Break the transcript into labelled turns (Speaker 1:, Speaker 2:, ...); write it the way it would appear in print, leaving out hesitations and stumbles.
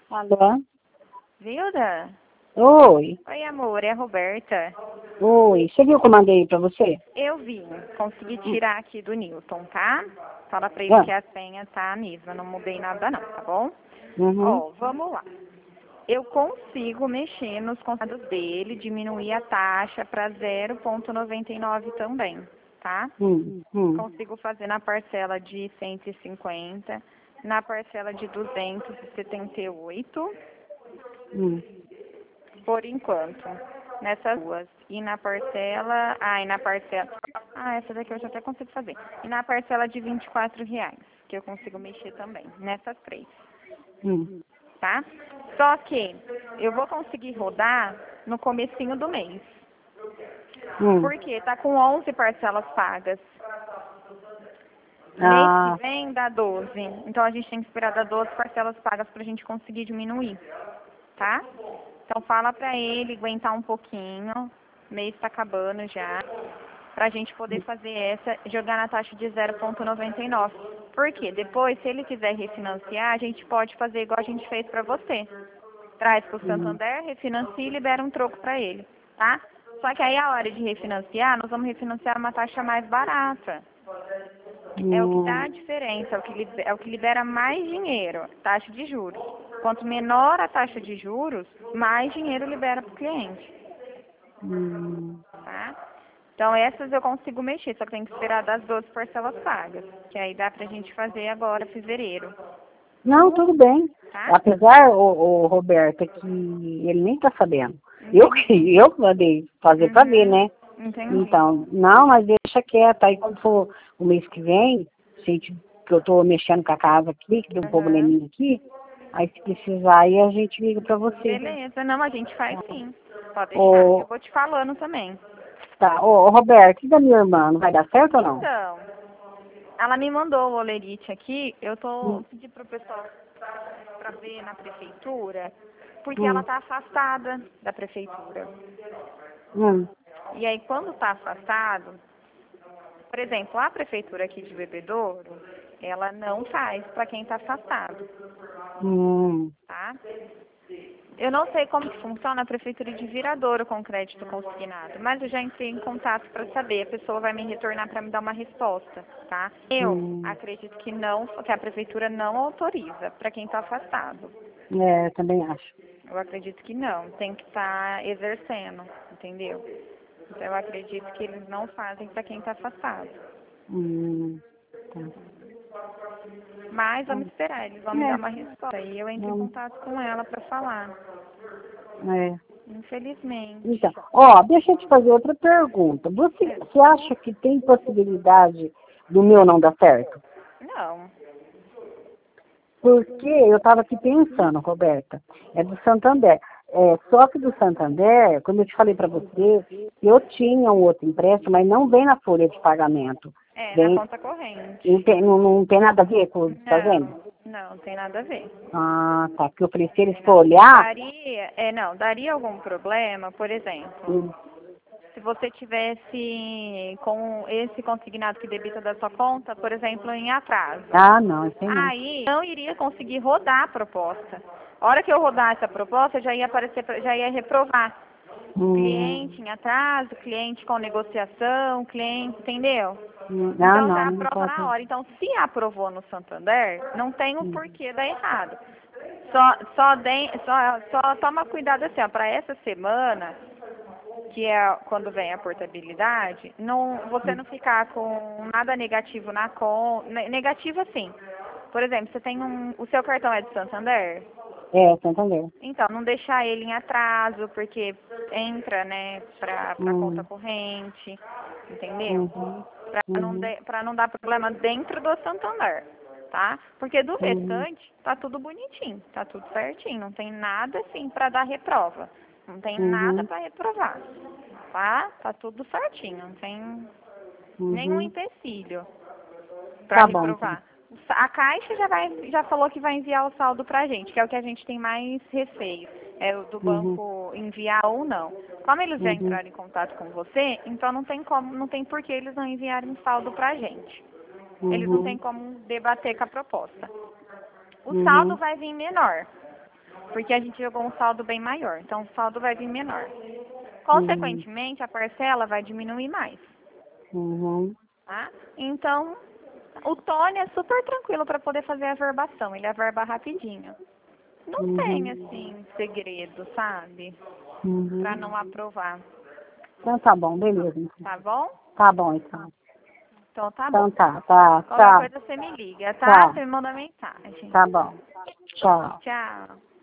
Speaker 1: Alô?
Speaker 2: Vilda?
Speaker 1: Oi.
Speaker 2: Oi, amor, é a Roberta.
Speaker 1: Oi. Você viu que eu mandei pra você?
Speaker 2: Eu vi, consegui tirar aqui do Newton, tá? Fala pra ele
Speaker 1: Ah.
Speaker 2: que a senha tá a mesma, não mudei nada não, tá bom?
Speaker 1: Uhum.
Speaker 2: Ó, vamos lá. Eu consigo mexer nos contatos dele, diminuir a taxa para 0,99 também, tá?
Speaker 1: Hum.
Speaker 2: Consigo fazer na parcela de 150, na parcela de 278,
Speaker 1: Hum.
Speaker 2: por enquanto, nessas duas. E na parcela, essa daqui eu já até consigo fazer. E na parcela de R$ 24, que eu consigo mexer também, nessas três,
Speaker 1: Hum.
Speaker 2: tá? Só que eu vou conseguir rodar no comecinho do mês,
Speaker 1: Hum.
Speaker 2: porque tá com 11 parcelas pagas. Mês que
Speaker 1: Ah,
Speaker 2: vem dá 12, então a gente tem que esperar dar 12 parcelas pagas pra gente conseguir diminuir, tá? Então fala pra ele aguentar um pouquinho, o mês tá acabando já, pra gente poder fazer essa, jogar na taxa de 0,99. Por quê? Depois, se ele quiser refinanciar, a gente pode fazer igual a gente fez pra você. Traz pro Santander, refinancia e libera um troco pra ele, tá? Só que aí a hora de refinanciar, nós vamos refinanciar uma taxa mais barata. É o que dá a diferença, é o que libera mais dinheiro, taxa de juros. Quanto menor a taxa de juros, mais dinheiro libera para o cliente, tá? Então essas eu consigo mexer, só que tem que esperar das 12 parcelas pagas, que aí dá pra gente fazer agora, fevereiro,
Speaker 1: Não, tudo bem.
Speaker 2: tá?
Speaker 1: Apesar, o Roberta, que ele nem tá sabendo. Eu
Speaker 2: Entendi.
Speaker 1: que eu que mandei fazer pra ver, né?
Speaker 2: Entendi.
Speaker 1: Então, não, mas deixa quieto. Aí quando for o mês que vem, que eu tô mexendo com a casa aqui, que deu um
Speaker 2: Aham.
Speaker 1: probleminha aqui, aí se precisar, aí a gente liga pra você.
Speaker 2: Beleza, não, a gente faz sim. Pode deixar. Eu
Speaker 1: Ô,
Speaker 2: vou te falando também.
Speaker 1: tá, ô, Roberto, e da minha irmã, não vai dar certo ou não?
Speaker 2: Então, ela me mandou o olerite aqui, eu tô
Speaker 1: Hum.
Speaker 2: pedindo pro pessoal para ver na prefeitura, porque ela
Speaker 1: Hum.
Speaker 2: tá afastada da prefeitura.
Speaker 1: Hum.
Speaker 2: E aí quando tá afastado, por exemplo, a prefeitura aqui de Bebedouro, ela não faz para quem tá afastado,
Speaker 1: Hum.
Speaker 2: tá? Eu não sei como que funciona a prefeitura de Viradouro com crédito consignado, mas eu já entrei em contato para saber. A pessoa vai me retornar para me dar uma resposta, tá? Eu
Speaker 1: Hum.
Speaker 2: acredito que não, que a prefeitura não autoriza para quem está afastado.
Speaker 1: É, também acho.
Speaker 2: Eu acredito que não, tem que estar exercendo, entendeu? Então eu acredito que eles não fazem para quem está afastado.
Speaker 1: Hum. Tá.
Speaker 2: Mas vamos esperar, eles vão me dar
Speaker 1: É,
Speaker 2: uma resposta e eu entro em
Speaker 1: vamos.
Speaker 2: contato com ela para falar.
Speaker 1: É. Então,
Speaker 2: Infelizmente.
Speaker 1: ó, deixa eu te fazer outra pergunta. Você acha que tem possibilidade do meu não dar certo?
Speaker 2: Não.
Speaker 1: Porque eu estava aqui pensando, Roberta, é do Santander. É, só que do Santander, como eu te falei para você, eu tinha um outro empréstimo, mas não vem na folha de pagamento.
Speaker 2: É, na
Speaker 1: Vem,
Speaker 2: conta corrente.
Speaker 1: não tem nada a ver com o que tá vendo?
Speaker 2: Não tem nada a ver.
Speaker 1: Ah, tá. Porque eu falei, se eles
Speaker 2: Tem
Speaker 1: for
Speaker 2: nada a ver.
Speaker 1: olhar,
Speaker 2: Daria algum problema, por exemplo,
Speaker 1: hum,
Speaker 2: se você tivesse com esse consignado que debita da sua conta, por exemplo, em atraso.
Speaker 1: ah, não, isso aí não.
Speaker 2: Aí não iria conseguir rodar a proposta. A hora que eu rodar essa proposta, já ia aparecer, já ia reprovar. Cliente em atraso, cliente com negociação, cliente, entendeu?
Speaker 1: Ah,
Speaker 2: Então
Speaker 1: não,
Speaker 2: já
Speaker 1: não
Speaker 2: aprova na
Speaker 1: posso.
Speaker 2: hora. Então, se aprovou no Santander, não tem o
Speaker 1: Hum,
Speaker 2: porquê dar errado. Só toma cuidado assim, ó, para essa semana, que é quando vem a portabilidade, não, você
Speaker 1: hum.
Speaker 2: não ficar com nada negativo na conta. Negativo assim. Por exemplo, você tem o seu cartão é de Santander?
Speaker 1: É, Santander.
Speaker 2: Então, não deixar ele em atraso, porque entra, né, para conta
Speaker 1: Hum,
Speaker 2: corrente, entendeu?
Speaker 1: uhum, uhum,
Speaker 2: Para não dar problema dentro do Santander, tá? Porque do
Speaker 1: uhum,
Speaker 2: restante, tá tudo bonitinho, tá tudo certinho, não tem nada assim para dar reprova, não tem nada
Speaker 1: uhum,
Speaker 2: para reprovar, tá? Tá tudo certinho, não tem nenhum
Speaker 1: uhum.
Speaker 2: empecilho para
Speaker 1: Tá bom, então.
Speaker 2: reprovar. A Caixa já falou que vai enviar o saldo pra gente, que é o que a gente tem mais receio, é o do
Speaker 1: Uhum,
Speaker 2: banco enviar ou não. Como eles já
Speaker 1: uhum,
Speaker 2: entraram em contato com você, então não tem por que eles não enviarem um saldo pra gente. Eles não têm
Speaker 1: uhum,
Speaker 2: como debater com a proposta. O saldo
Speaker 1: uhum,
Speaker 2: vai vir menor, Porque a gente jogou um saldo bem maior, então o saldo vai vir menor. Consequentemente, a parcela vai diminuir mais. Tá? Então, o Tony é super tranquilo para poder fazer a averbação, ele averba rapidinho. Não tem, assim, segredo, sabe? Pra não aprovar.
Speaker 1: Então tá bom, beleza. Então.
Speaker 2: Tá bom?
Speaker 1: Tá bom, então.
Speaker 2: Então tá
Speaker 1: Então
Speaker 2: bom.
Speaker 1: tá,
Speaker 2: Qualquer
Speaker 1: tchau.
Speaker 2: coisa você me liga, tá? Você me manda mensagem.
Speaker 1: Tá bom. Tchau.
Speaker 2: Tchau.